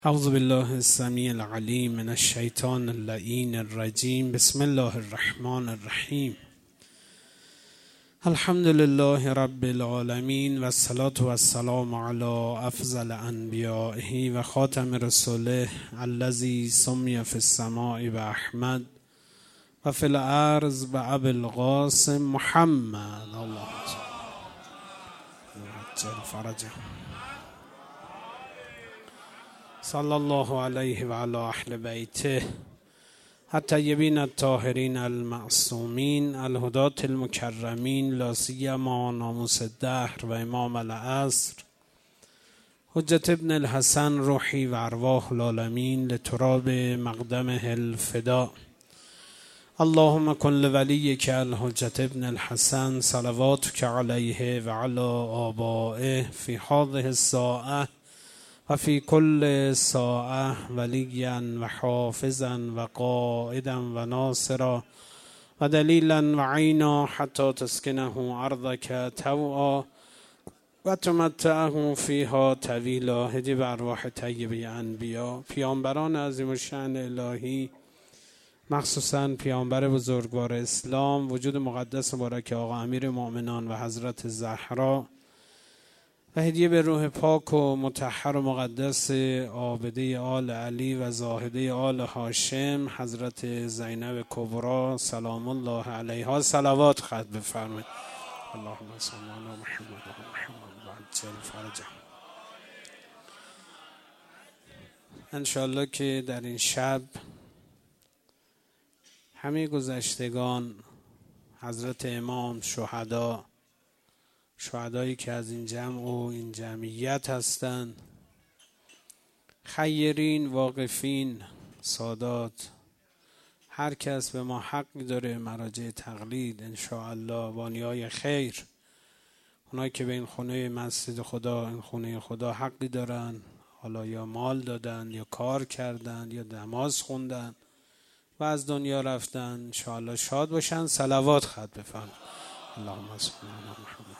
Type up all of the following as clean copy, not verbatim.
اعوذ بالله السمیع العلیم من الشیطان اللعین الرجیم. بسم الله الرحمن الرحیم. الحمد لله رب العالمین و الصلاة و السلام علی افضل انبیائه و خاتم رسوله الذی سمی فی السماء باحمد و فی الارض بابی القاسم محمد. اللهم عجل فرجه. صلی الله علیه و علی اهل بیته الطیبین الطاهرین المعصومین الهداة المکرمین، لا سیما ناموس الدهر و امام العصر حجة ابن الحسن روحی و ارواح العالمین لتراب مقدمه الفداء. اللهم کن لولیک الحجة ابن الحسن صلواتک علیه و علی آبائه فی هذه الساعة و فی کل ساعة ولیا و حافظا و قائدا و ناصرا و دلیلا و عینا حتی تسکنه ارضک طوعا و تمتعه فیها طویلا. هدی به ارواح طیبه انبیا، پیامبران عظیم الشأن الهی، مخصوصا پیامبر بزرگوار اسلام وجود مقدس مبارک آقا امیر مؤمنان و حضرت زهرا، و هدیه به روح پاک و مطهر و مقدس عابده آل علی و زاهده آل هاشم حضرت زینب کبری سلام الله علیها صلوات خط بفرمایید. اللهم صل علی محمد و محمد و عجل فرجه. انشاءالله که در این شب همه گذشتگان حضرت امام، شهدایی که از این جمع و این جمعیت هستند، خیرین، واقفین، سادات، هر کس به ما حقی داره مراجع تقلید انشاءالله، بانیای خیر، اونایی که به این خونه مسجد خدا، این خونه خدا حقی دارن، حالا یا مال دادن یا کار کردن یا نماز خوندن و از دنیا رفتن، انشاءالله شاد باشن. صلوات خط بفرمایید. اللهم صل علی محمد.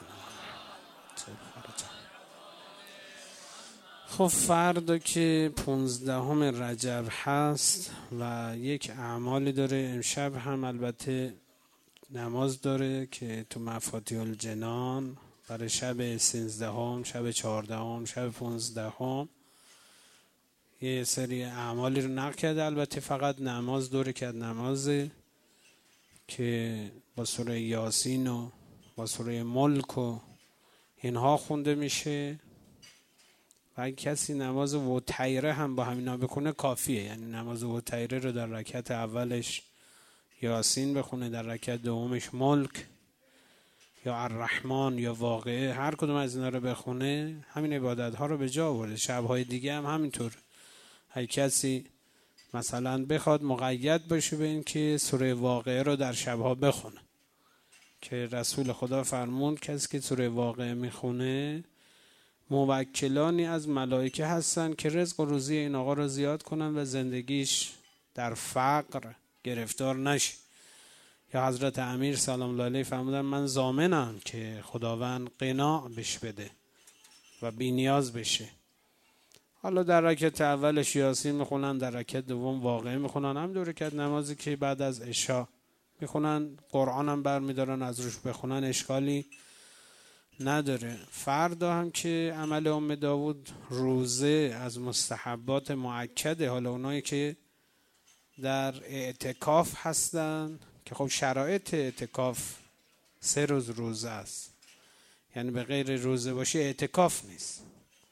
خب فردا که 15 رجب هست و یک اعمالی داره، امشب هم البته نماز داره که تو مفاتیح الجنان برای شب 13، شب 14، شب 15 یه سری اعمالی رو نقل کرده. البته فقط نماز داره که نمازه که با سوره یاسین و با سوره ملک و اینها خونده میشه و اگه کسی نماز وتیره هم با همینا بکنه کافیه. یعنی نماز وتیره رو در رکعت اولش یاسین بخونه، در رکعت دومش ملک یا الرحمن یا واقعه، هر کدوم از اینا رو بخونه، همین عبادت ها رو به جا آورده. شبهای دیگه هم همینطور. اگه کسی مثلا بخواد مقید باشه به این که سوره واقعه رو در شبها بخونه، که رسول خدا فرمود کسی که سوره واقعه میخونه موکلانی از ملائکه هستن که رزق و روزی این آقا رو زیاد کنن و زندگیش در فقر گرفتار نشه. یا حضرت امیر سلام الله علیه فرمودن من ضامنم که خداوند قناع بش بده و بی نیاز بشه. حالا در رکعت اولش یاسین میخونن، در رکعت دوم واقعه میخونن، هم دو رکعت نمازی که بعد از عشا میخونن، قرآن هم برمیدارن از روش بخونن، اشکالی نداره. فردا هم که عمل ام داوود روزه از مستحبات مؤکده. حالا اونایی که در اعتکاف هستن که خب شرایط اعتکاف 3 روز روزه است، یعنی به غیر روزه باشه اعتکاف نیست.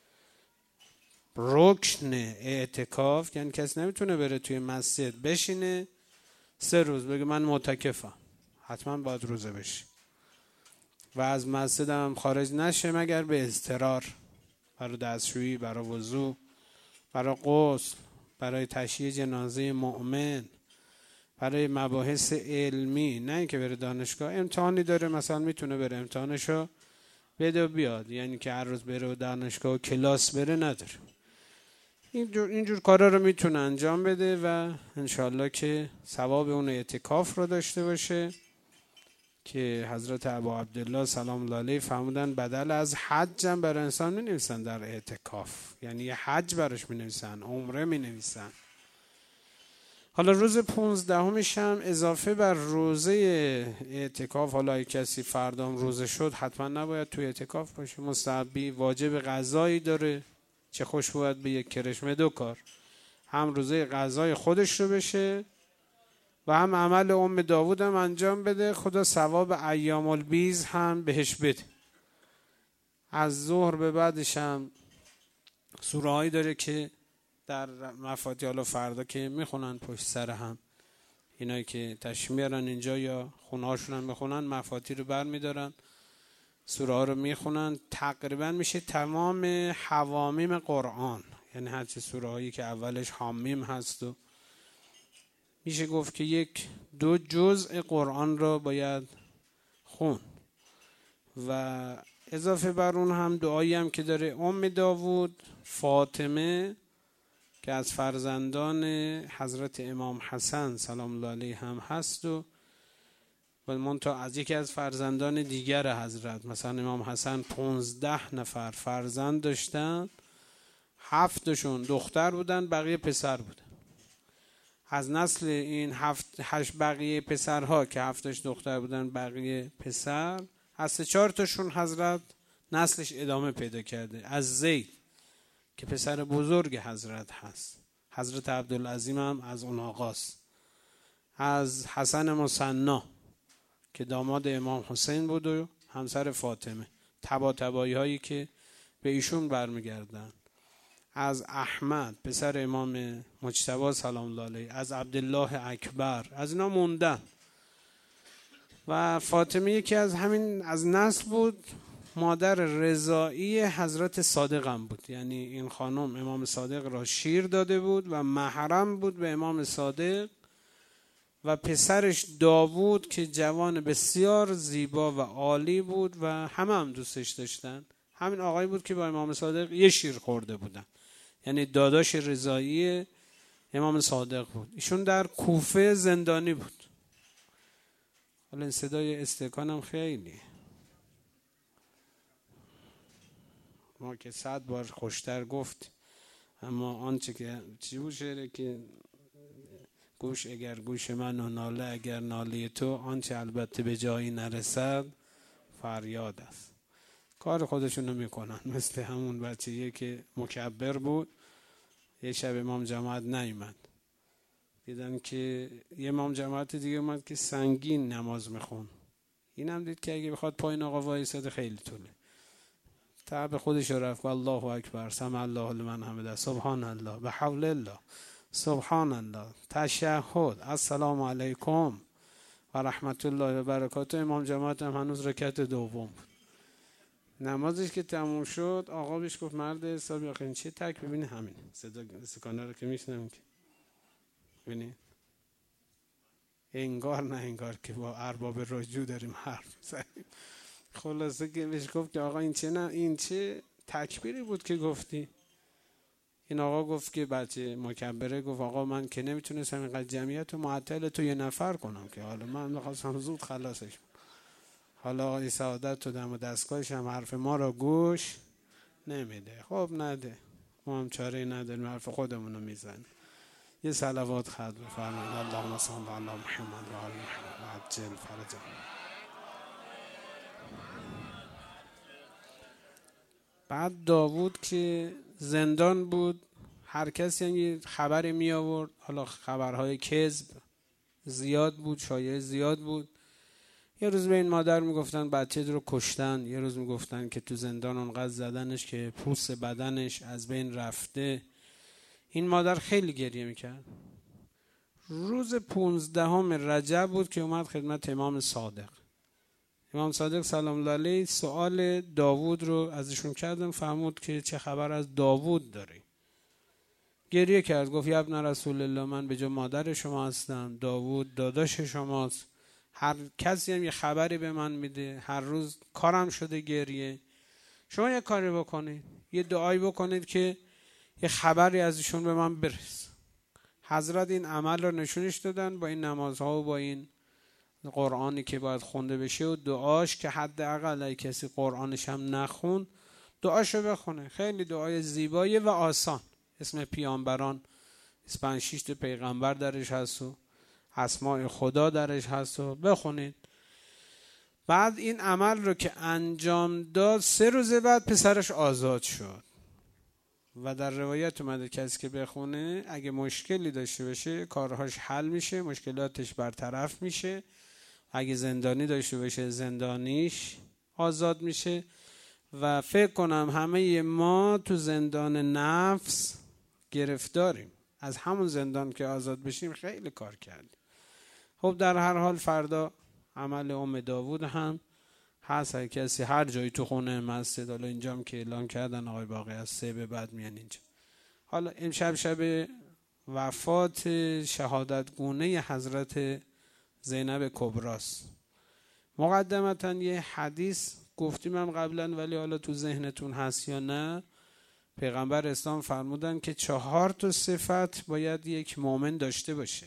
رکن اعتکاف یعنی کسی نمیتونه بره توی مسجد بشینه 3 روز بگه من معتکفم، حتما باید روزه بشه و از مسجد هم خارج نشه مگر به اضطرار، برای دستشویی، برای وضو، برای غسل، برای تشییع جنازه مؤمن، برای مباحث علمی، نه اینکه بره دانشگاه. امتحانی داره مثلا میتونه بره امتحانشو بده و بیاد، یعنی که هر روز بره و دانشگاه و کلاس بره نداره. اینجور کارا رو میتونه انجام بده و انشالله که ثواب اون اعتکاف رو داشته باشه. که حضرت ابا عبدالله سلام الله علیه فرمودن بدل از حج هم برای انسان می نویسن در اعتکاف، یعنی یه حج براش می نویسن، عمره می نویسن. حالا روز 15 هم اضافه بر روزه اعتکاف، حالا اگه کسی فردام روزه شد حتما نباید توی اعتکاف باشه، مستحبی واجب غذایی داره، چه خوش بود به یک کرشمه دو کار، هم روزه غذای خودش رو بشه و هم عمل ام داوود هم انجام بده، خدا ثواب ایام البیض هم بهش بده. از ظهر به بعدش هم سوره هایی داره که در مفاتیح، حالا فردا که میخونن پشت سر هم، اینایی که تشریف میارن اینجا یا خونه هاشون هم میخونن، مفاتیح رو بر میدارن، سوره ها رو میخونن، تقریبا میشه تمام حوامیم قرآن، یعنی هرچی سوره هایی که اولش حامیم هست و میشه گفت که 1-2 جزء قرآن را باید خون. و اضافه بر اون هم دعایی هم که داره ام داوود فاطمه که از فرزندان حضرت امام حسن سلام الله علیه هم هست و منتها از یکی از فرزندان دیگر حضرت، مثلا امام حسن 15 نفر فرزند داشتن، 7شون دختر بودن، بقیه پسر بودن. از نسل این 7-8 بقیه پسرها که 7 دختر بودن بقیه پسر، از 4 تاشون حضرت نسلش ادامه پیدا کرده. از زید که پسر بزرگ حضرت هست، حضرت عبدالعظیم هم از اون آقاست، از حسن مثنا که داماد امام حسین بود و همسر فاطمه، تبایی هایی که به ایشون برمیگردن، از احمد پسر امام مجتبی سلام الله علیه، از عبدالله اکبر، از اینا موندن. و فاطمه یکی از همین از نسل بود. مادر رضاعی حضرت صادق هم بود، یعنی این خانم امام صادق را شیر داده بود و محرم بود به امام صادق. و پسرش داوود که جوان بسیار زیبا و عالی بود و همه هم دوستش داشتن، همین آقایی بود که با امام صادق یه شیر خورده بودن، یعنی داداش رضاعی امام صادق بود. ایشون در کوفه زندانی بود. حالا این صدای استکانم خیلی، ما که 100 بار خوشتر گفت، اما آنچه که چی بود شعره که گوش اگر گوش من و ناله اگر ناله تو، آنچه البته به جایی نرسد فریاد است. کار خودشونو میکنن، مثل همون بچه‌ای که مکبر بود، یه شب امام جماعت نیامد، دیدن که یه امام جماعت دیگه اومد که سنگین نماز میخون، اینم دید که اگه بخواد پایین آقا وایساده خیلی طوله، تعب خودش رفت، الله اکبر سمع الله لمن حمده سبحان الله و حول الله سبحان الله تشهد السلام علیکم و رحمت الله و برکاته. امام جماعت هم هنوز رکعت دوم بود. نمازش که تموم شد آقا بهش گفت مرد حسابی آخه این چیه تک ببینی، همین صدا سکانه رو که میشنم که ببینید، انگار نه انگار که با ارباب رجوع داریم حرف میزنیم. خلاصه که بهش گفت که آقا این چه، نه این چه تکبیری بود که گفتی؟ این آقا گفت که بچه مکبره گفت آقا من که نمیتونستم اینقدر جمعیت و معطل تو یه نفر کنم که، حالا من میخواستم زود خلاصش، حالا آقای سعادت تو دم و دستگاهش هم حرف ما را گوش نمیده. خب نده، ما هم چاره نداریم، حرف خودمون رو میزنیم. یه صلوات خط بفرمایید. اللهم صل علی محمد و آل محمد عجل فرجهم. بعد داوود که زندان بود، هر کسی یه خبری می آورد، حالا خبرهای کذب زیاد بود، شایعه زیاد بود. یه روز به این مادر میگفتن بچه رو کشتن، یه روز میگفتن که تو زندان اونقدر زدنش که پوست بدنش از بین رفته. این مادر خیلی گریه میکرد. روز 15 رجب بود که اومد خدمت امام صادق. امام صادق سلام الله علیه سوال داوود رو ازشون کردن، فهمود که چه خبر از داوود داره. گریه کرد، گفت یا ابن رسول الله، من به جای مادر شما هستم، داوود داداش شماست، هر کسی هم یه خبری به من میده، هر روز کارم شده گریه. شما یه کاری بکنید، یه دعایی بکنید که یه خبری ازشون به من برسه. حضرت این عمل رو نشونش دادن با این نمازها و با این قرآنی که باید خونده بشه و دعاش که حداقل اگه کسی قرآنش هم نخوند دعاشو بخونه. خیلی دعای زیباییه و آسان. اسم پیامبران 5-6 تا پیغمبر درش هست و اسماء خدا درش هست و بخونید. بعد این عمل رو که انجام داد 3 روز بعد پسرش آزاد شد و در روایت اومده کسی که بخونه اگه مشکلی داشته باشه کارهاش حل میشه، مشکلاتش برطرف میشه. اگه زندانی داشته باشه زندانیش آزاد میشه. و فکر کنم همه ما تو زندان نفس گرفتاریم. از همون زندان که آزاد بشیم خیلی کار کردیم. خب در هر حال فردا عمل ام داوود هم هست. اگه کسی هر جایی تو خونه مسجد، حالا اینجام که اعلان کردن آقای باقی از 3 به بعد میان اینجا. حالا امشب شب وفات شهادت گونه حضرت زینب کبراست. مقدمتا یه حدیث گفتیم هم قبلا ولی حالا تو ذهنتون هست یا نه. پیغمبر اسلام فرمودن که 4 تا صفت باید یک مؤمن داشته باشه.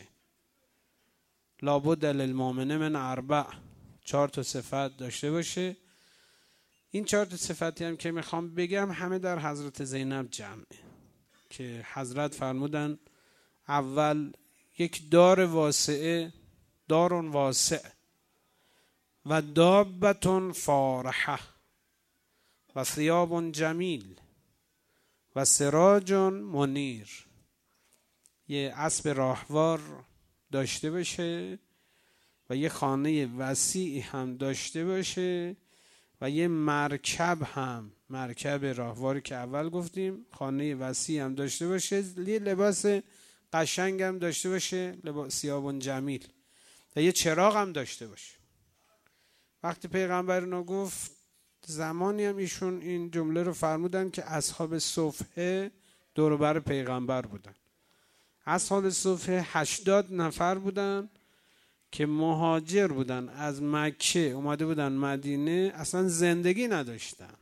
لابد للمؤمن من 4. 4 تا صفت داشته باشه. این 4 تا صفتی هم که میخوام بگم همه در حضرت زینب جمعه که حضرت فرمودن اول یک دار واسعه، دارون واسع و دابتون فارحه و ثیاب جمیل و سراج منیر. یه اسب راهوار داشته باشه و یه خانه وسیع هم داشته باشه و یه مرکب هم، مرکب راهواری که اول گفتیم، خانه وسیع هم داشته باشه، یه لباس قشنگ هم داشته باشه، لباس ثیاب جمیل، و یه چراغ هم داشته باشه. وقتی پیغمبر اینو گفت زمانی هم ایشون این جمله رو فرمودن که اصحاب صفحه دور بر پیغمبر بودن. اصحاب صفحه 80 نفر بودن که مهاجر بودن، از مکه اومده بودن مدینه، اصلا زندگی نداشتن.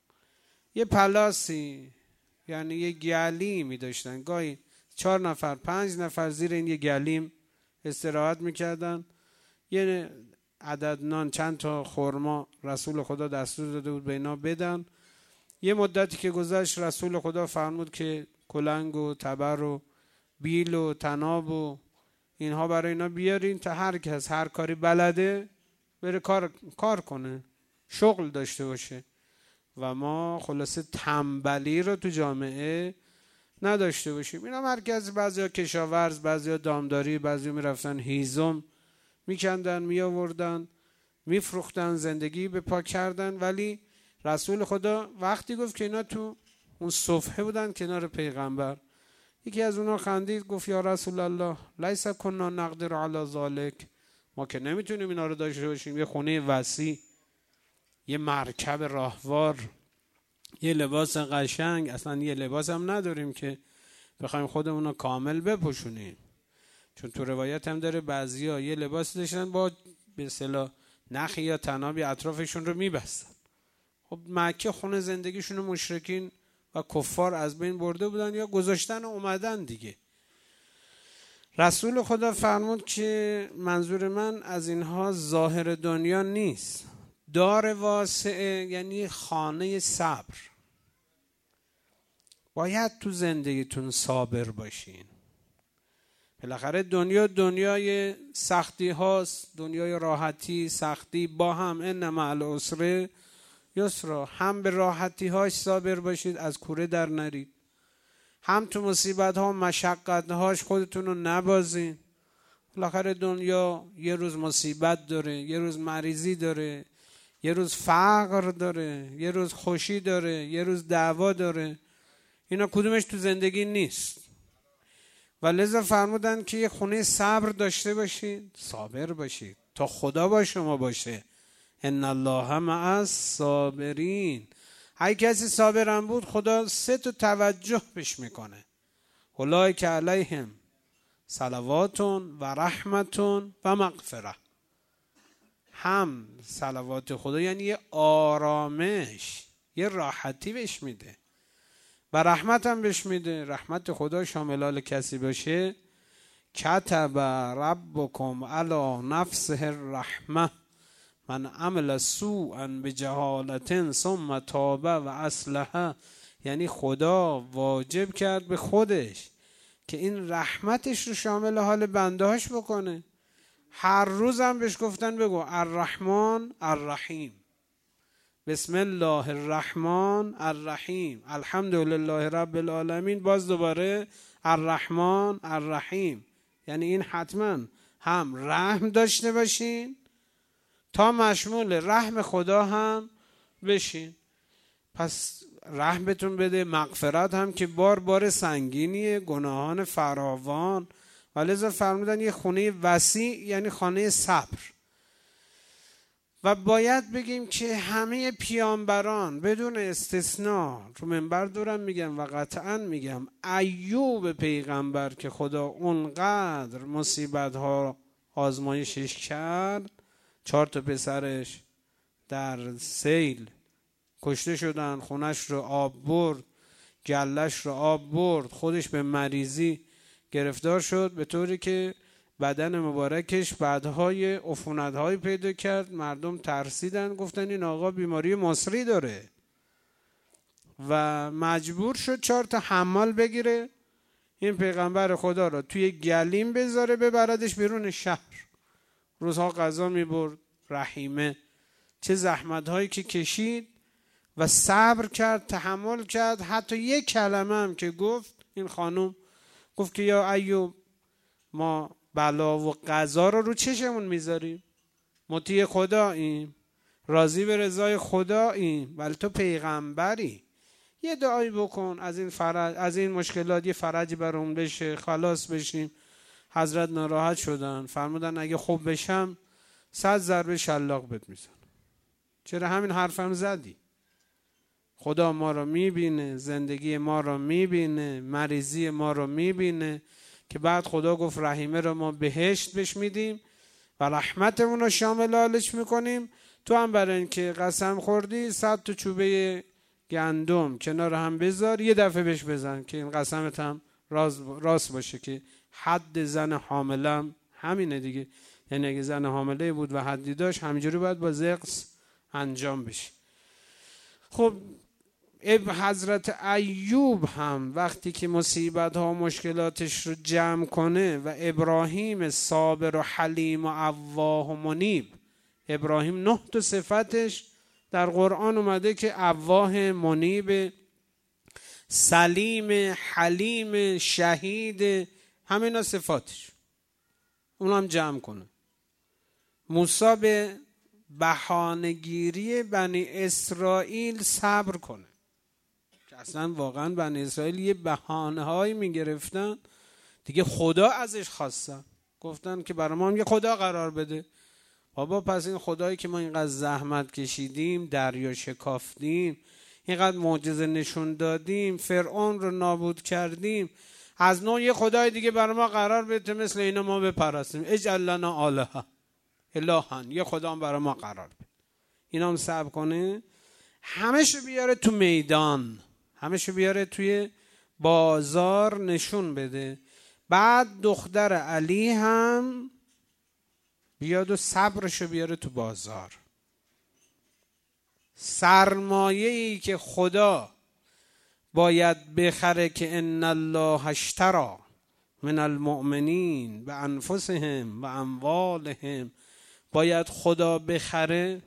یه پلاسی یعنی یه گلیمی داشتن، گاهی 4 نفر 5 نفر زیر این یه گلیم استراحت میکردن. یه عدد نان، چند تا خرما رسول خدا دستور داده بود به اینا بدن. یه مدتی که گذشت رسول خدا فرمود که کلنگ و تبر و بیل و تناب و اینها برای اینا بیارین تا هر کس هر کاری بلده بره کار کنه، شغل داشته باشه. و ما خلاصه تنبلی رو تو جامعه نداشته باشیم. اینا مرکز، بعضیا کشاورز، بعضیا دامداری، بعضیا میرفتن هیزم میکندن میآوردن میفروختن، زندگی به پا کردن. ولی رسول خدا وقتی گفت که اینا تو اون صفحه بودن کنار پیغمبر، یکی از اونا خندید گفت یا رسول الله لیس کنا نقدر علی ذلک، ما که نمیتونیم اینا رو داشته باشیم. یه خونه وسیع، یه مرکب راهوار، یه لباس قشنگ، اصلا یه لباس هم نداریم که بخوایم خودمون رو کامل بپوشونیم. چون تو روایت هم داره بعضیا یه لباس داشتن با به اصطلاح نخی یا تنابی اطرافشون رو میبستن. خب مکه خونه زندگیشون رو مشرکین و کفار از بین برده بودن یا گذاشتن و اومدن دیگه. رسول خدا فرمود که منظور من از اینها ظاهر دنیا نیست. دار واسعه یعنی خانه صبر. باید تو زندگیتون صابر باشین. بالاخره دنیای سختی هاست، دنیای راحتی سختی با هم، ان مع العسر یسرا. هم به راحتی هاش صابر باشید، از کوره در نرید، هم تو مصیبت ها و مشقت هاش خودتون رو نبازین. بالاخره دنیا یه روز مصیبت داره، یه روز مریضی داره، یه روز فقر داره، یه روز خوشی داره، یه روز دعوا داره. اینا کدومش تو زندگی نیست. و لذا فرمودن که یه خونه صبر داشته باشید، صابر باشید تا خدا با شما باشه. ان الله مع الصابرین. هر کسی صابرم بود خدا 3 تا توجه بهش میکنه. اولئک علیهم صلوات و رحمت و مغفره. هم صلوات خدا یعنی یه آرامش، یه راحتی بهش میده و رحمت هم بهش میده. رحمت خدا شامل کسی باشه کتب ربکم علی نفسه الرحمه من عمل سوءا بجهالة ثم تاب و اصلح. یعنی خدا واجب کرد به خودش که این رحمتش رو شامل حال بندهاش بکنه. هر روز هم بهش گفتن بگو الرحمن الرحیم، بسم الله الرحمن الرحیم، الحمدلله رب العالمین، باز دوباره الرحمن الرحیم. یعنی این حتما هم رحم داشته باشین تا مشمول رحم خدا هم بشین. پس رحم بهتون بده، مغفرت هم که بار سنگینیه، گناهان فراوان، ولذا فرمودن یه خونه وسیع یعنی خانه صبر. و باید بگیم که همه پیامبران بدون استثناء، رو منبر دورم میگم و قطعا میگم، ایوب پیغمبر که خدا اونقدر مصیبت ها آزمایشش کرد، 4 پسرش در سیل کشته شدن، خونش رو آب برد، گلش رو آب برد، خودش به مریضی گرفتار شد به طوری که بدن مبارکش بعدهای عفونت‌های پیدا کرد. مردم ترسیدن، گفتن این آقا بیماری مصری داره و مجبور شد 4 حمال بگیره، این پیغمبر خدا را توی گلیم بذاره ببردش بیرون شهر. روزها غذا میبرد. رحیمه چه زحمت‌هایی که کشید و صبر کرد، تحمل کرد. حتی یک کلمه هم که گفت، این خانم گفت که یا ایوب ما بلا و قضا رو چشمون میذاریم، مطیع خداییم، راضی به رضای خداییم، ولی تو پیغمبری، یه دعایی بکن از این فرج، از این مشکلات یه فرجی برام بشه، خلاص بشیم. حضرت ناراحت شدن، فرمودن اگه خوب بشم 100 ضربه شلاق بهت میزنم. چرا همین حرفم زدی؟ خدا ما رو میبینه، زندگی ما رو میبینه، مریضی ما رو میبینه، که بعد خدا گفت رحیمه رو ما بهشت بهش میدیم و رحمتمون رو شامل حالش میکنیم. تو هم برای این که قسم خوردی 100 تا چوبه گندم کنار هم بذار، یه دفعه بهش بزن که این قسمت هم راست باشه، که حد زن حاملم همینه دیگه. یعنی اگه زن حامله بود و حدی داشت همینجوری باید با زقس انجام بشه. خب حضرت ایوب هم وقتی که مصیبت ها و مشکلاتش رو جمع کنه و ابراهیم صابر و حلیم و اواه و منیب، ابراهیم 9 تا صفتش در قرآن اومده که اواه، منیب، سلیم، حلیم، شهید، همینا صفاتش، اون هم جمع کنه. موسی به بهانه‌گیری بنی اسرائیل صبر کنه، که اصلا واقعا بنی اسرائیل یه بهانه هایی میگرفتن دیگه، خدا ازش خواستن، گفتن که برای ما هم یه خدا قرار بده. بابا پس این خدایی که ما اینقدر زحمت کشیدیم، دریا شکافتیم، اینقدر معجزه نشون دادیم، فرعون رو نابود کردیم، از نوع یه خدای دیگه برای ما قرار بده مثل اینا ما بپرستیم. اجعل لنا الها، یه خدا هم برای ما قرار بده. اینا هم صبر کنه، همشو بیاره تو میدان، همشو بیاره توی بازار نشون بده. بعد دختر علی هم بیاد و صبرشو بیاره تو بازار. سرمایه‌ای که خدا باید بخره، که ان الله اشتری من المؤمنین بانفسهم و اموالهم، باید خدا بخره،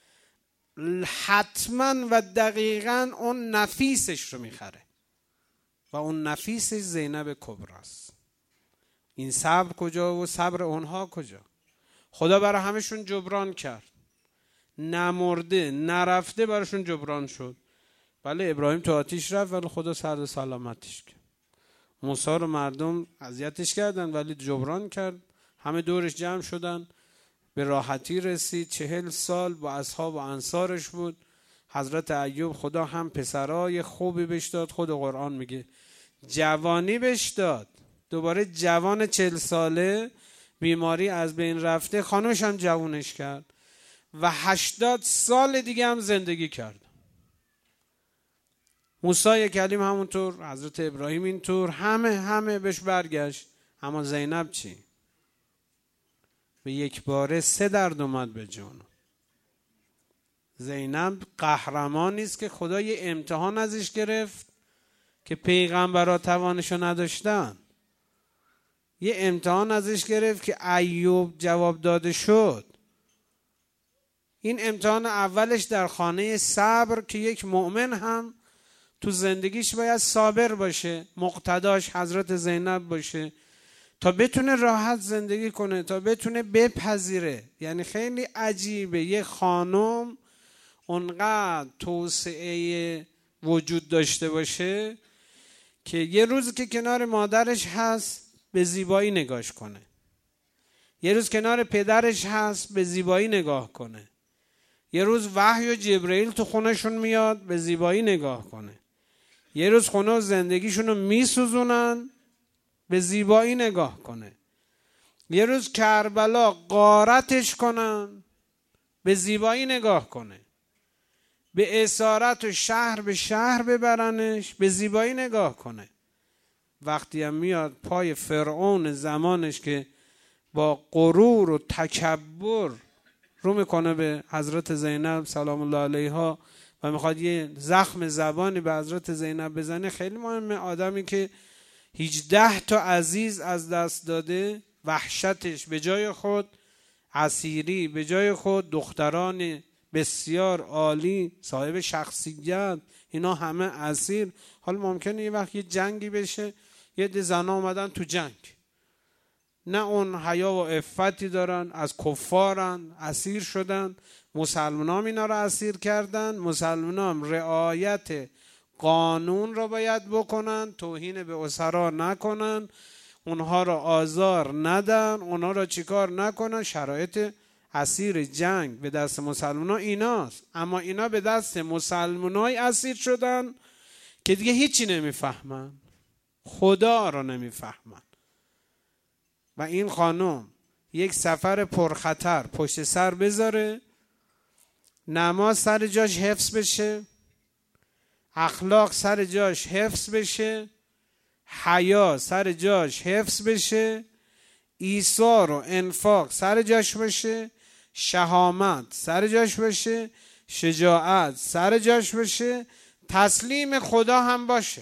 حتما و دقیقا اون نفیسش رو میخره و اون نفیسش زینب کبراست. این صبر کجا و صبر اونها کجا؟ خدا برای همشون جبران کرد، نمرده نرفته براشون جبران شد. بله ابراهیم تو آتیش رفت ولی خدا سرد سلامتش کرد. موسی رو مردم اذیتش کردن ولی جبران کرد، همه دورش جمع شدن، به راحتی رسید. 40 سال با اصحاب و انصارش بود. حضرت ایوب خدا هم پسرای خوبی بهش داد، خود قرآن میگه جوانی بهش داد، دوباره جوان 40 ساله، بیماری از بین رفته، خانوش هم جوانش کرد و 80 سال دیگه هم زندگی کرد. موسی کلیم همونطور، حضرت ابراهیم اینطور، همه بهش برگشت. اما زینب چی؟ به یک باره 3 درد اومد به جون. زینب قهرمانی است که خدا یه امتحان ازش گرفت که پیغمبرها توانشو نداشتن. یه امتحان ازش گرفت که ایوب جواب داده شد. این امتحان اولش در خانه صبر که یک مؤمن هم تو زندگیش باید صابر باشه، مقتداش حضرت زینب باشه تا بتونه راحت زندگی کنه، تا بتونه بپذیره. یعنی خیلی عجیبه یه خانم اونقدر توسعه وجود داشته باشه که یه روز که کنار مادرش هست به زیبایی نگاش کنه، یه روز کنار پدرش هست به زیبایی نگاه کنه، یه روز وحی و جبرئیل تو خونهشون میاد به زیبایی نگاه کنه، یه روز خونه و زندگیشونو میسوزونن به زیبایی نگاه کنه، یه روز کربلا غارتش کنن به زیبایی نگاه کنه، به اسارت و شهر به شهر ببرنش به زیبایی نگاه کنه. وقتی هم میاد پای فرعون زمانش که با غرور و تکبر رو میکنه به حضرت زینب سلام الله علیها و میخواد یه زخم زبانی به حضرت زینب بزنه، خیلی مهمه. آدمی که 18 تا عزیز از دست داده، وحشتش به جای خود، اسیری به جای خود، دختران بسیار عالی صاحب شخصیت، اینا همه اسیر. حالا ممکنه یه وقت یه جنگی بشه، یه ده زنا اومدن تو جنگ، نه اون حیا و عفتی دارن، از کفارن، اسیر شدن، مسلمانان اینا رو اسیر کردن. مسلمانان رعایت قانون رو باید بکنن، توهین به اسرا نکنن، اونها رو آزار ندن، اونها رو چیکار نکنن. شرایط اسیر جنگ به دست مسلمانان ایناست، اما اینا به دست مسلمانای اسیر شدن که دیگه هیچی نمیفهمن، خدا رو نمیفهمن. و این خانم یک سفر پرخطر پشت سر بذاره، نماز سر جاش حفظ بشه، اخلاق سر جاش حفظ بشه، حیا سر جاش حفظ بشه، ایثار و انفاق سر جاش بشه، شهامت سر جاش بشه، شجاعت سر جاش بشه، تسلیم خدا هم باشه.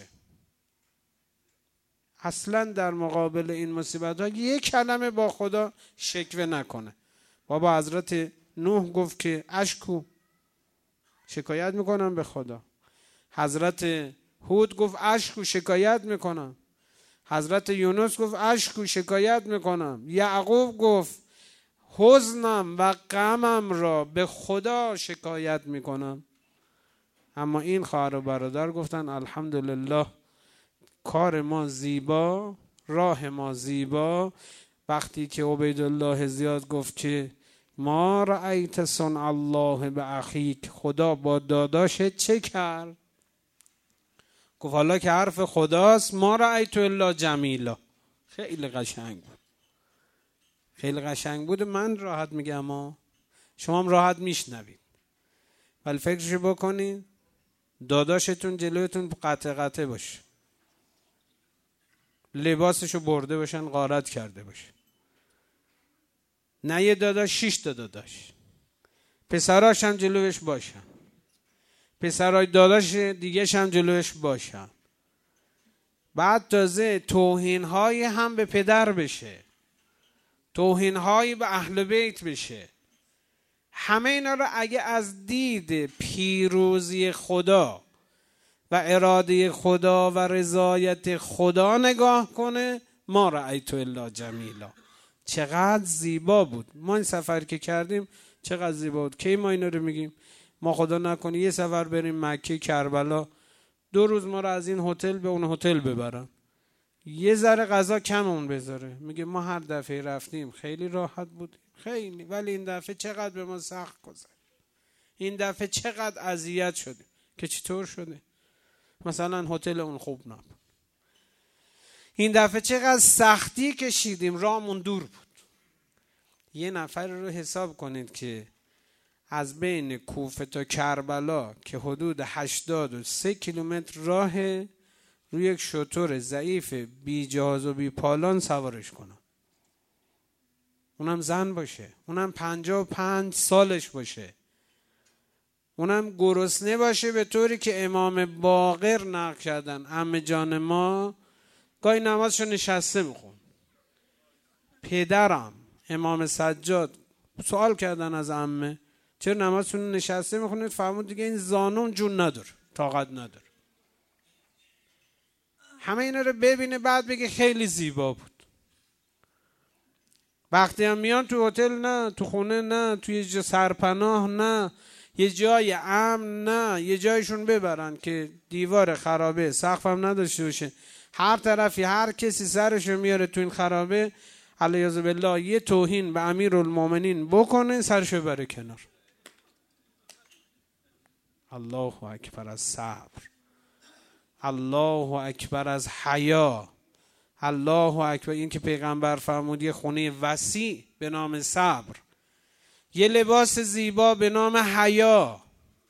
اصلا در مقابل این مصیبت ها یک کلمه با خدا شکوه نکنه. بابا حضرت نوح گفت که اشکو، شکایت میکنم به خدا. حضرت هود گفت اشکو، شکایت میکنم. حضرت یونس گفت اشکو، شکایت میکنم. یعقوب گفت حزنم و غمم را به خدا شکایت میکنم. اما این خواهر و برادر گفتن الحمدلله، کار ما زیبا، راه ما زیبا. وقتی که عبیدالله زیاد گفت که ما رأیت صنع الله به اخیک، خدا با داداشت چه کرد؟ گفت حالا که حرف خداست، ما رأیت الا جمیلا. خیلی قشنگ بود، خیلی قشنگ بود. من راحت میگم ها، شما هم راحت میشنوید، ولی فکرشو بکنید داداشتون جلویتون قطع قطع باشه، لباسشو برده باشن، غارت کرده باشه. نه یه داداش، 6 تا داداش، پسراش هم جلوش باشن، پسرای داداش دیگه‌ش هم جلوش باشن. بعد تازه توهین‌های هم به پدر بشه، توهین‌هایی به اهل بیت بشه. همه اینا رو اگه از دید پیروزی خدا و اراده خدا و رضایت خدا نگاه کنه، ما رأیت الا جمیلا. چقدر زیبا بود. ما این سفر که کردیم چقدر زیبا بود. کی ما اینا رو میگیم؟ ما خدا نکنه یه سفر بریم مکه کربلا، 2 روز ما رو از این هتل به اون هتل ببرن، یه ذره غذا کممون بذاره، میگه ما هر دفعه رفتیم خیلی راحت بود، خیلی، ولی این دفعه چقدر به ما سخت گذشت، این دفعه چقدر اذیت شده. که چطور شده؟ مثلا هتل اون خوب نبود، این دفعه چقدر سختی کشیدیم، راهمون دور بود. یه نفر رو حساب کنید که از بین کوفه تا کربلا که حدود 83 کیلومتر راه، روی یک شتر ضعیف بی جهاز و بی پالان سوارش کنن، اونم زن باشه، اونم 55 سالش باشه، اونم گرسنه باشه، به طوری که امام باقر نقل کردن عمه جان ما گاهی نمازشو نشسته میخون. پدرم امام سجاد سوال کردن از عمه چرا نمازتون نشسته میخونید؟ فرمود دیگه این زانون جون نداره، طاقت نداره. همه اینا رو ببینه بعد بگه خیلی زیبا بود. وقتی هم میان تو هتل نه، تو خونه نه، تو یه جا سرپناه نه، یه جای امن نه، یه جایشون ببرن که دیوار خرابه، سقف هم نداشته باشه، هر طرفی هر کسی سرشو میاره تو این خرابه، علیاذ بالله یه توهین به امیرالمومنین بکنه، سرشو بره کنار. الله اکبر از صبر، الله اکبر از حیا، الله اکبر. این که پیغمبر فرمود یه خونه وسیع به نام صبر، یه لباس زیبا به نام حیا.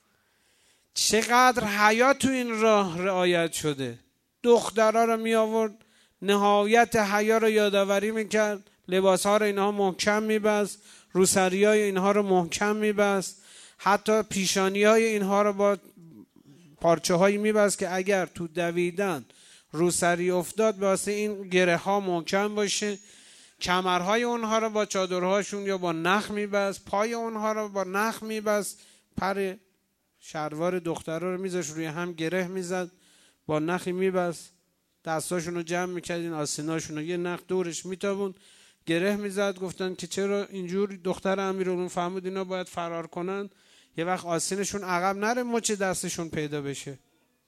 چقدر حیا تو این راه رعایت شده. دخترها رو می آورد نهایت حیا رو یادآوری میکرد، لباسها رو اینها محکم میبست، روسری های اینها رو محکم میبست، حتی پیشانی های اینها رو با پارچه هایی میبست که اگر تو دویدن روسری افتاد واسه این گره ها محکم باشه. کمرهای اونها رو با چادرهاشون یا با نخ میبست، پای اونها رو با نخ میبست، پر شلوار دخترها رو میذاشت روی هم گره میزد، با نخی میبست، دستاشون رو جمع میکرد، این آستیناشون رو یه نخ دورش میتابون، گره میزد. گفتن که چرا اینجور؟ دختر امیرالمومنین فرمود اینا باید فرار کنن، یه وقت آستینشون عقب نره، مچ دستشون پیدا بشه.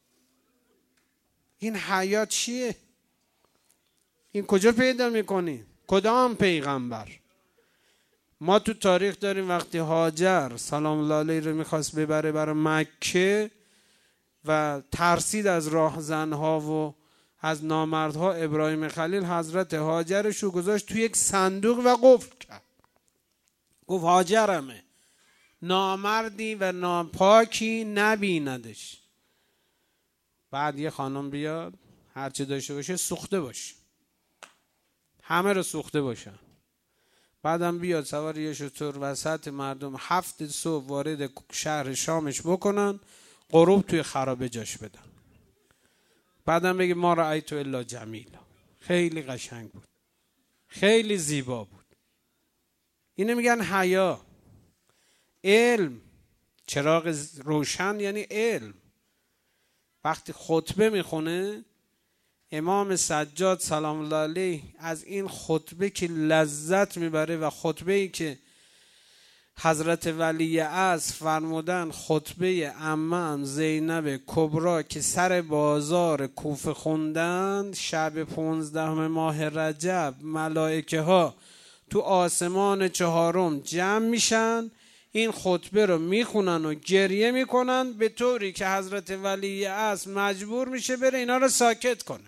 این حیا چیه؟ این کجا پیدا میکنی؟ کدام پیغمبر؟ ما تو تاریخ داریم وقتی هاجر سلام الله علیه رو میخواست ببره برای مکه و ترسید از راهزنها و از نامردها، ابراهیم خلیل حضرت هاجرش رو گذاشت تو یک صندوق و قفل کرد. گفت هاجرمه، نامردی و ناپاکی نبیندش. بعد یه خانم بیاد هرچی داشته باشه سوخته باشه، همه رو سوخته باشن، بعدم بیاد سوار یه شتر وسط مردم 7 صبح وارد شهر شامش بکنن، غروب توی خرابه جاش بدن، بعدم بگه ما رأیت الا جمیلا، خیلی قشنگ بود، خیلی زیبا بود. اینو میگن حیا. علم، چراغ روشن یعنی علم. وقتی خطبه میخونه امام سجاد سلام الله علیه از این خطبه که لذت میبره و خطبه‌ای که حضرت ولی عصر فرمودن خطبه عمم زینب کبرا که سر بازار کوفه خوندن، شب 15 ماه رجب ملائکه ها تو آسمان 4 جمع میشن، این خطبه رو میخونن و گریه میکنن به طوری که حضرت ولی عصر مجبور میشه بره اینا رو ساکت کنه.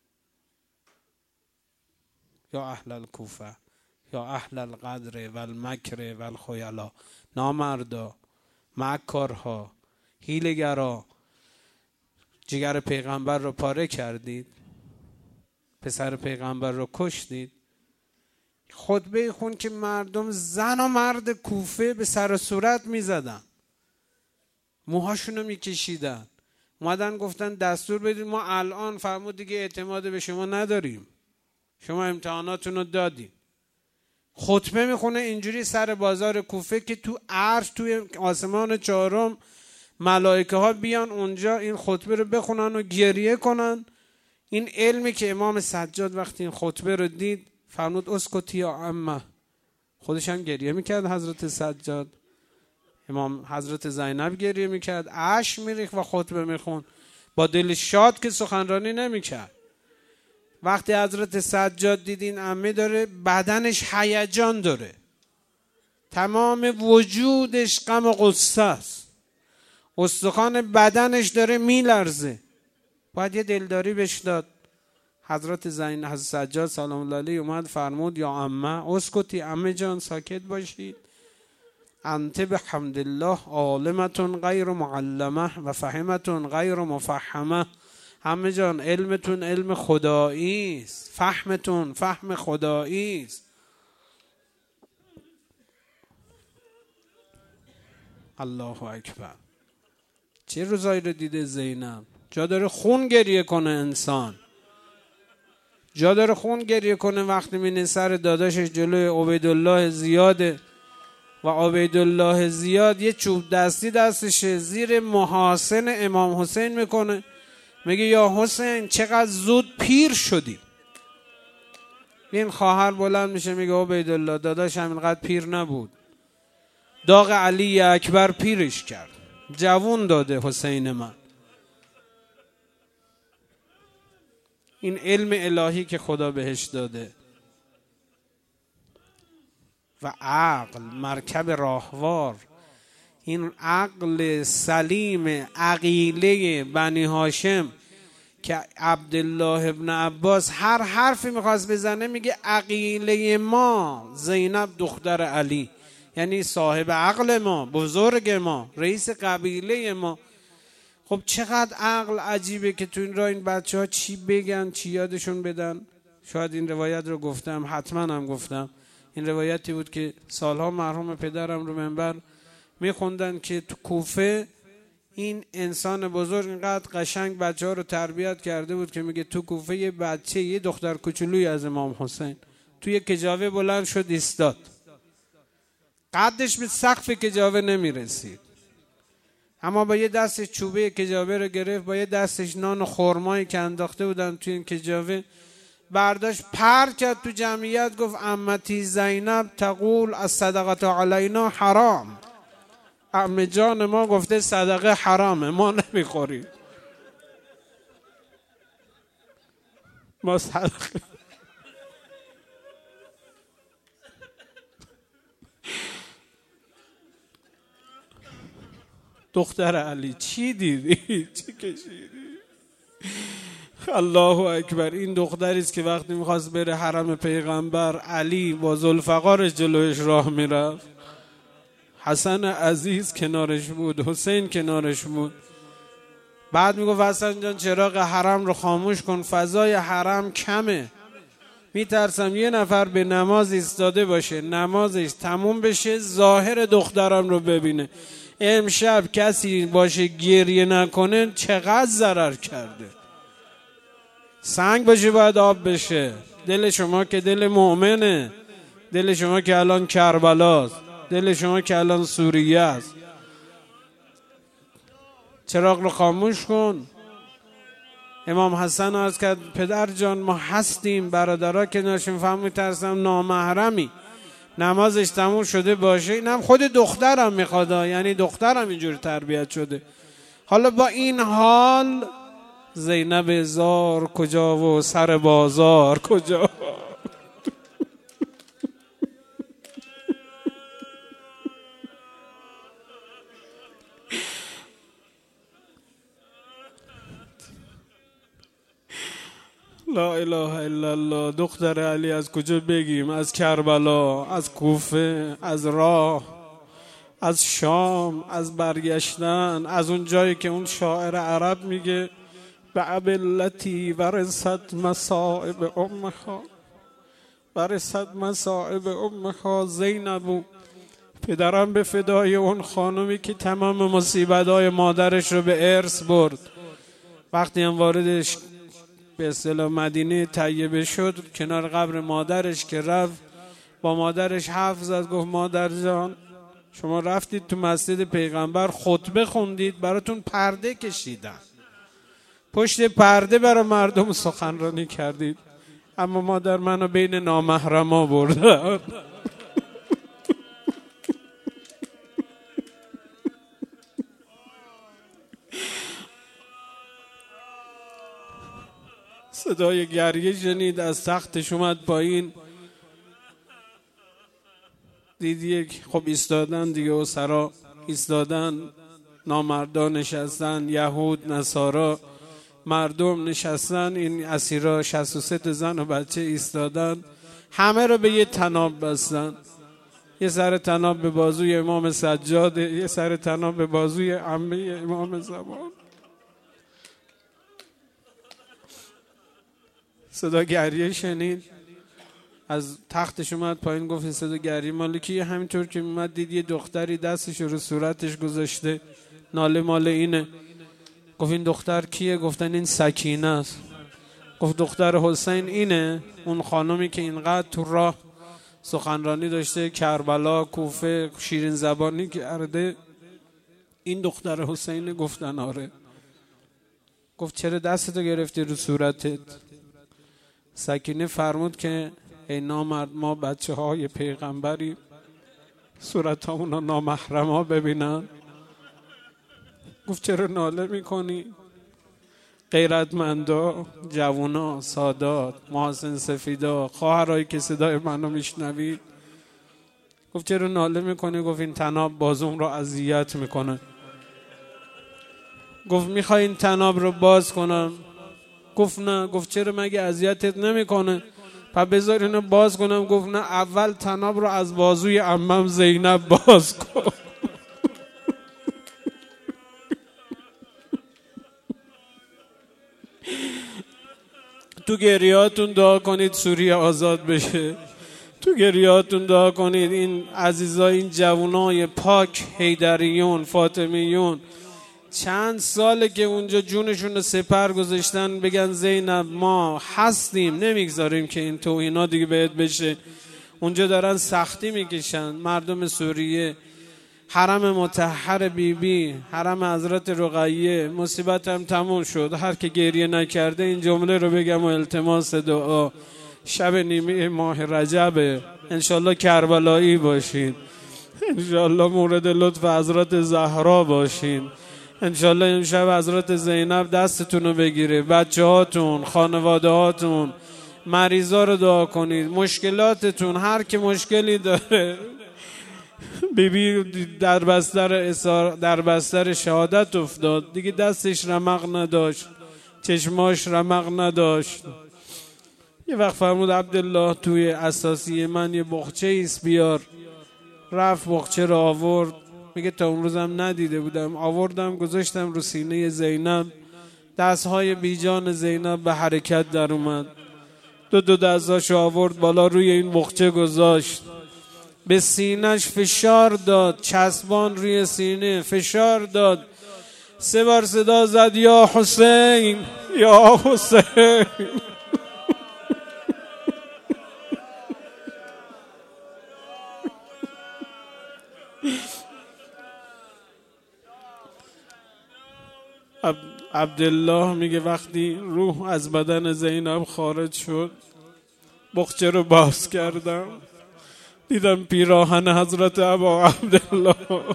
یا اهل الکوفه یا اهل القدر و المکر و الخیلا، نامردا، مکارها، حیله‌گرا، جگر پیغمبر رو پاره کردید، پسر پیغمبر رو کشتید. خطبه خون که مردم زن و مرد کوفه به سر و صورت میزدن، موهاشونو میکشیدن، اومدن گفتن دستور بدید. ما الان فرمود دیگه اعتماد به شما نداریم، شما امتحاناتون رو دادین. خطبه میخونه اینجوری سر بازار کوفه که تو عرش توی آسمان 4 ملائکه ها بیان اونجا این خطبه رو بخونن و گریه کنن. این علمی که امام سجاد وقتی این خطبه رو دید فرمود اسکتی یا عمه، خودش هم گریه میکرد. حضرت سجاد، امام حضرت زینب گریه میکرد، اشک میریخت و خطبه میخون، با دل شاد که سخنرانی نمیکرد. وقتی حضرت سجاد دید این عمه داره بدنش هیجان داره، تمام وجودش غم و غصه است، استخوان بدنش داره میلرزه، باید یه دلداری بهش داد. حضرت سجاد سلام الله علیه اومد فرمود یا عمه اسکتی، عمه جان ساکت باشید، انت بحمد الله عالمتون غیر معلمه و فهمتون غیر مفهمه. همه جان علمتون علم خدایی است، فهمتون فهم خدایی است. الله اکبر. چه روزایی رو دیده زینب؟ جا داره خون گریه کنه انسان، جا داره خون گریه کنه وقتی می‌بینه سر داداشش جلوی عبیدالله زیاده و عبیدالله زیاد یه چوب دستی دستشه زیر محاسن امام حسین میکنه، میگه یا حسین چقدر زود پیر شدی. این خواهر بلند میشه میگه عبیدالله داداش همینقدر پیر نبود، داغ علی اکبر پیرش کرد، جوون داده حسین من. این علم الهی که خدا بهش داده و عقل مرکب راهوار، این عقل سلیم عقیله بنی هاشم که عبدالله ابن عباس هر حرفی میخواست بزنه میگه عقیله ما زینب دختر علی، یعنی صاحب عقل ما، بزرگ ما، رئیس قبیله ما. خب چقدر عقل عجیبه که تو این راه این بچه ها چی بگن چی یادشون بدن. شاید این روایت رو گفتم، حتما هم گفتم. این روایتی بود که سالها مرحوم پدرم رو منبر میخوندن که تو کوفه این انسان بزرگ اینقدر قشنگ بچه ها رو تربیت کرده بود که میگه تو کوفه یه بچه، یه دختر کوچولوی از امام حسین توی کجاوه بلند شد ایستاد، قدش به سقف کجاوه نمیرسید، اما با یه دست چوبه کجاوه رو گرفت، با یه دستش نان و خرمایی که انداخته بودن توی این کجاوه برداشت پر کرد تو جمعیت، گفت عمتی زینب تقول از صدقت علینا حرام. عمه جان ما گفته صدقه حرامه، ما نمیخوریم، ما صدقه. دختر علی چی دیدی؟ چی کشیدی؟ الله اکبر. این دختری است که وقتی میخواست بره حرم پیغمبر علی با ذوالفقارش جلوش راه میرفت، حسن عزیز کنارش بود، حسین کنارش بود. بعد میگفت حسن جان چراغ حرم رو خاموش کن، فضای حرم کمه، میترسم یه نفر به نماز ایستاده باشه، نمازش تموم بشه ظاهر دخترم رو ببینه، امشب کسی باشه گریه نکنه چقدر ضرر کرده. سنگ باشه باید آب بشه. دل شما که دل مؤمنه، دل شما که الان کربلاست، دل شما که الان سوریه است. چراغ رو خاموش کن. امام حسن عرض کرد پدر جان ما هستیم، برادرها که ناشون فهم میترسم نامحرمی نمازش تموم شده باشه، اینم خود دخترم میخواد، یعنی دخترم اینجور تربیت شده. حالا با این حال زینب زار کجا و سر بازار کجا؟ لا اله الا الله. دختر علی از کجا بگیم؟ از کربلا، از کوفه، از راه، از شام، از برگشتن، از اون جایی که اون شاعر عرب میگه بعبلتی ورثت مصائب امها، ورثت مصائب امها. زینب پدرم به فدای اون خانومی که تمام مصیبت‌های مادرش رو به ارث برد. وقتی هم واردش به اصطلاح مدینه طیبه شد، کنار قبر مادرش که رفت با مادرش حرف زد، گفت مادر جان شما رفتید تو مسجد پیغمبر خطبه خوندید، براتون پرده کشیدن، پشت پرده برای مردم سخنرانی کردید، اما مادر منو بین نامحرما بردن. صدای گریه شنید، از تختش اومد پایین، دید یک خب ایستادن دیگه، و سرا ایستادن، نامردان نشستن، یهود نصارا مردم نشستن، این اسیرا 63 زن و بچه ایستادن، همه رو به یه طناب بستن. یه سر طناب به بازوی امام سجاد، یه سر طناب به بازوی عمه امام زمان. صدا گریه شنید، از تختش اومد پایین، گفت این صدا گریه مال کیه؟ همینطور که اومد دید یه دختری دستش رو صورتش گذاشته، ناله مال اینه. گفت این دختر کیه؟ گفتن این سکینه است. گفت دختر حسین اینه، اون خانمی که اینقدر تو راه سخنرانی داشته، کربلا، کوفه، شیرین زبانی کرده، این دختر حسین؟ گفتن آره. گفت چرا دستتو گرفتی رو صورتت؟ سکینه فرمود که ای نامرد، ما بچه های پیغمبری صورت ها اونا نامحرم ها ببینن. گفت چرا ناله میکنی؟ غیرتمندا، جوونا، سادات، محاسن سفیدا، خواهرایی که صدای منو میشنوید، گفت چرا ناله میکنی؟ گفت این طناب بازوم رو اذیت میکنه. گفت میخوای این طناب رو باز کنم؟ گفت نه. گفت چرا، مگه اذیتت نمیکنه؟ پس بذار اینو باز کنم. گفت نه، اول طناب رو از بازوی عمم زینب باز کن. تو گریهاتون دعا کنید سوریه آزاد بشه. تو گریهاتون دعا کنید این عزیزای، این جوانای پاک، حیدریون، فاطمیون، چند ساله که اونجا جونشون رو سپر گذاشتن، بگن زینب ما هستیم، نمیگذاریم که این توهینا دیگه بهت بشه. اونجا دارن سختی میکشن مردم سوریه. حرم مطهر بیبی، حرم حضرت رقیه، مصیبت هم تموم شد. هر که گریه نکرده این جمله رو بگم و التماس دعا. شب نیمه ماه رجبه، انشالله کربلایی باشین، انشالله مورد لطف حضرت زهرا باشین، انشالله این شب حضرت زینب دستتون رو بگیره. بچه هاتون، خانواده هاتون، مریضا رو دعا کنید. مشکلاتتون، هر که مشکلی داره، بیبی در بستر شهادت افتاد دیگه، دستش رمق نداشت، چشماش رمق نداشت. یه وقت فرمود عبدالله توی اساسی من یه بخچه ایست بیار. رفت بخچه رو آورد. میگه تا اون روزم ندیده بودم، آوردم گذاشتم رو سینه زینب. دستهای بیجان زینب به حرکت در اومد. دو دستاشو آورد بالا، روی این بخچه گذاشت، به سینهش فشار داد، چسبان روی سینه فشار داد. 3 بار صدا زد یا حسین، یا حسین. عبدالله میگه وقتی روح از بدن زینب خارج شد، بخچه رو باز کردم، دیدم پیراهن حضرت ابا عبدالله.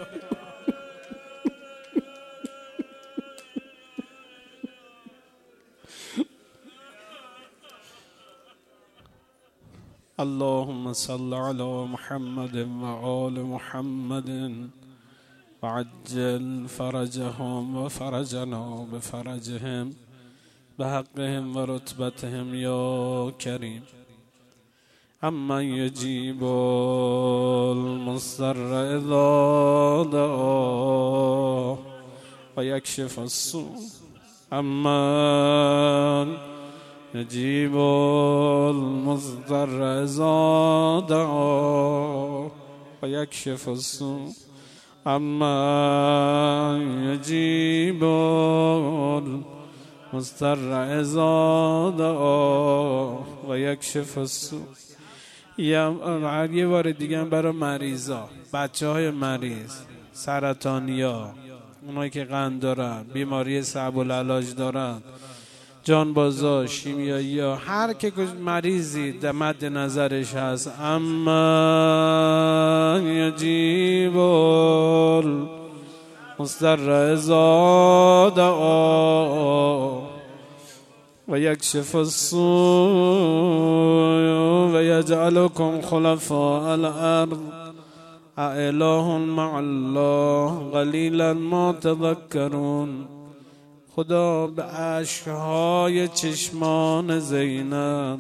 اللهم صل على محمد و آل محمد وعجل فرجهم و فرجنا بفرجهم بحقهم و رتبتهم یا کریم. اما یجیب المضطر اذا دعا و یکشف السوء. اما یجیب المضطر اذا دعا و یکشف السوء. اما یجیب المضطر اذا دعا و یکشف السوء. یه بار دیگه برای مریضا، بچه های مریض، سرطانیا، اونایی که قند دارن، بیماری صعب العلاج دارن، جانبازا، شیمیایی ها، هر که مریضی در مد نظرش هست. اما یجیب المضطر اذا دعا و یکشف السوء و یجعلکم خلفاء الارض اله مع الله قلیلا ما تذکرون. خدا به اشک‌های چشمان زینب،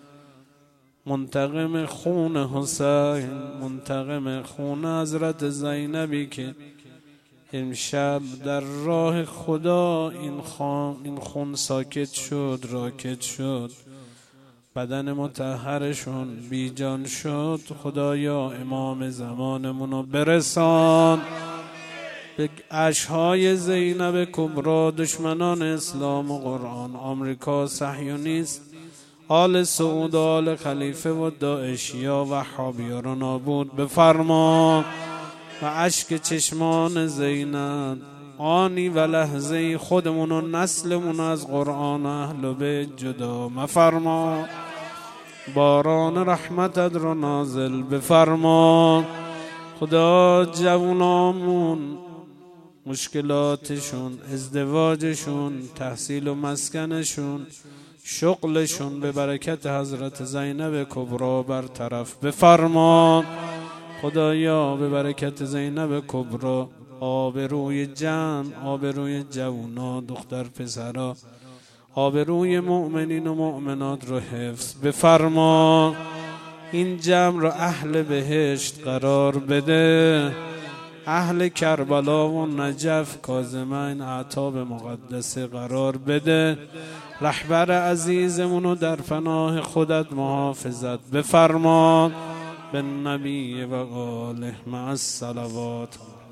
منتقم خون حسین، منتقم خون حضرت زینبی که امشب در راه خدا این خون ساکت شد، راکت شد، بدن مطهرشون بیجان شد. خدایا امام زمانمونو برسان به اشهای زینب کبرا، دشمنان اسلام و قرآن، آمریکا، صهیونیست، آل سعود، آل خلیفه و داعشیا و وهابیا رو نابود بفرما و اشک چشمان زینب آنی و لحظه خودمون و نسلمون از قرآن و اهل بیت جدا مفرما. باران رحمتت رو نازل بفرما. خدا جوانامون مشکلاتشون، ازدواجشون، تحصیل و مسکنشون، شغلشون به برکت حضرت زینب کبرا برطرف بفرما. خدایا به برکت زینب کبرا آبروی جمع، آبروی جوانا، دختر پسرا، آبروی مؤمنین و مؤمنات رو حفظ بفرما. این جمع رو اهل بهشت قرار بده، اهل کربلا و نجف، کاظمین، اعتاب مقدسه قرار بده. رهبر عزیزمونو در پناه خودت محافظت بفرما. به نبی و آله مع الصلوات.